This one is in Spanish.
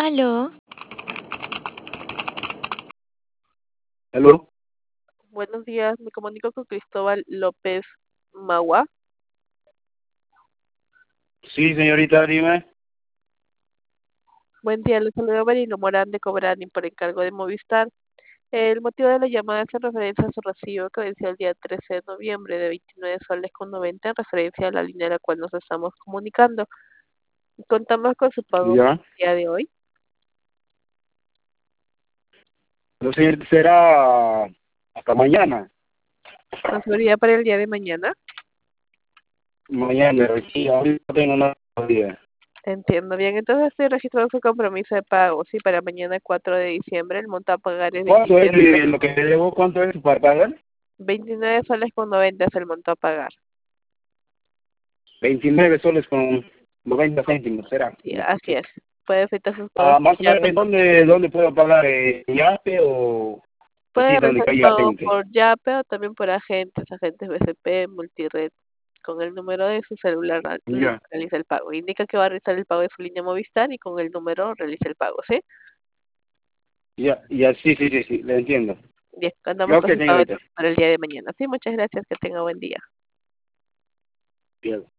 Aló, ¿Aló? Buenos días, me comunico con Cristóbal López Magua. Sí, señorita, dime. Buen día, le saludo a Marino Morán de Cobrani por encargo de Movistar. El motivo de la llamada es en referencia a su recibo que venció el día 13 de noviembre de 29 soles con 90 en referencia a la línea a la cual nos estamos comunicando. Contamos con su pago Ya. el día de hoy. Lo siguiente será hasta mañana. Con seguridad para el día de mañana. Mañana, sí, ahorita no tengo nada todavía. Entiendo bien, entonces estoy registrando su compromiso de pago, sí, para mañana 4 de diciembre. El monto a pagar es ¿Cuánto es 29 lo que le debo? ¿Cuánto es para pagar? 29 soles con 90 es el monto a pagar. 29 soles con 90 céntimos, ¿será? Sí, Ya. así es. Puede efectuar sus pagos Más por o menos, Yape. ¿dónde puedo pagar? ¿En Yape o así Puede donde realizar su caiga pago gente? por Yape o también por agentes BCP, Multired. Con el número de su celular Ya, realiza el pago. Indica que va a realizar el pago de su línea Movistar y con el número realiza el pago, ¿sí? ya, sí, le entiendo. Bien, contamos Ya, ok, con su pago señorita. para el día de mañana. Sí, muchas gracias. Que tenga buen día. Bien.